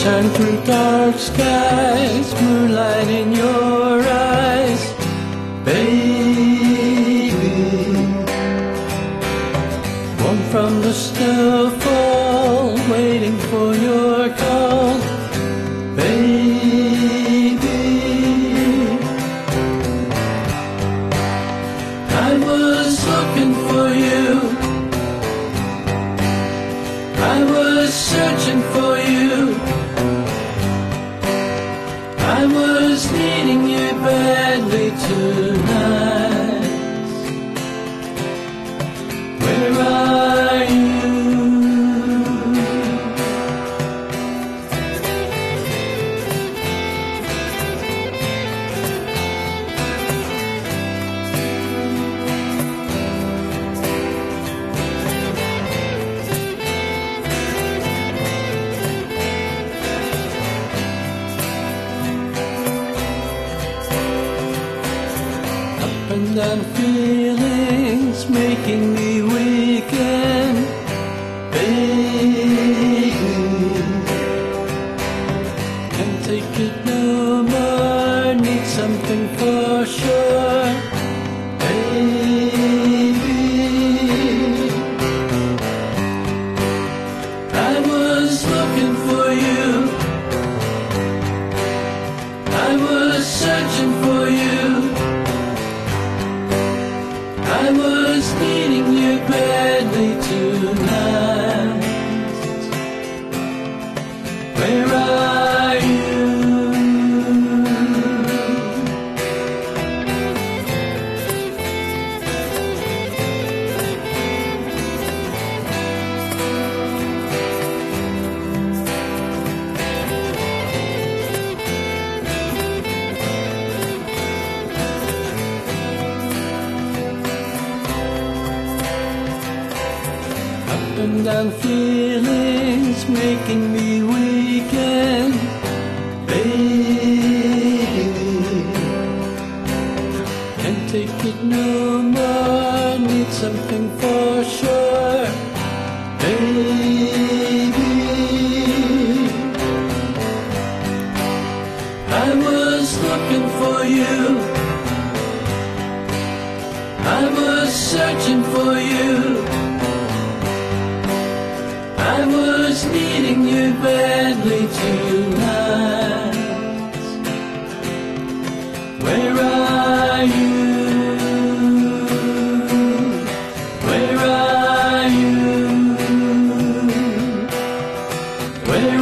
Shine through dark skies, moonlight in your eyes, baby. Warm from the snowfall, waiting for your call, baby. I was looking for you, I was searching for you, I was needing you badly tonight. Where are you? And down feelings making me weaken, baby. Can't take it no more, need something for sure, baby. I was looking for you, I was searching for you, I was needing you badly tonight. Where are you? Up and down feelings making me weaken, baby. Can't take it no more, need something for sure, baby. I was looking for you, I was searching for you, I was needing you badly tonight. Where are you? Where are you? Where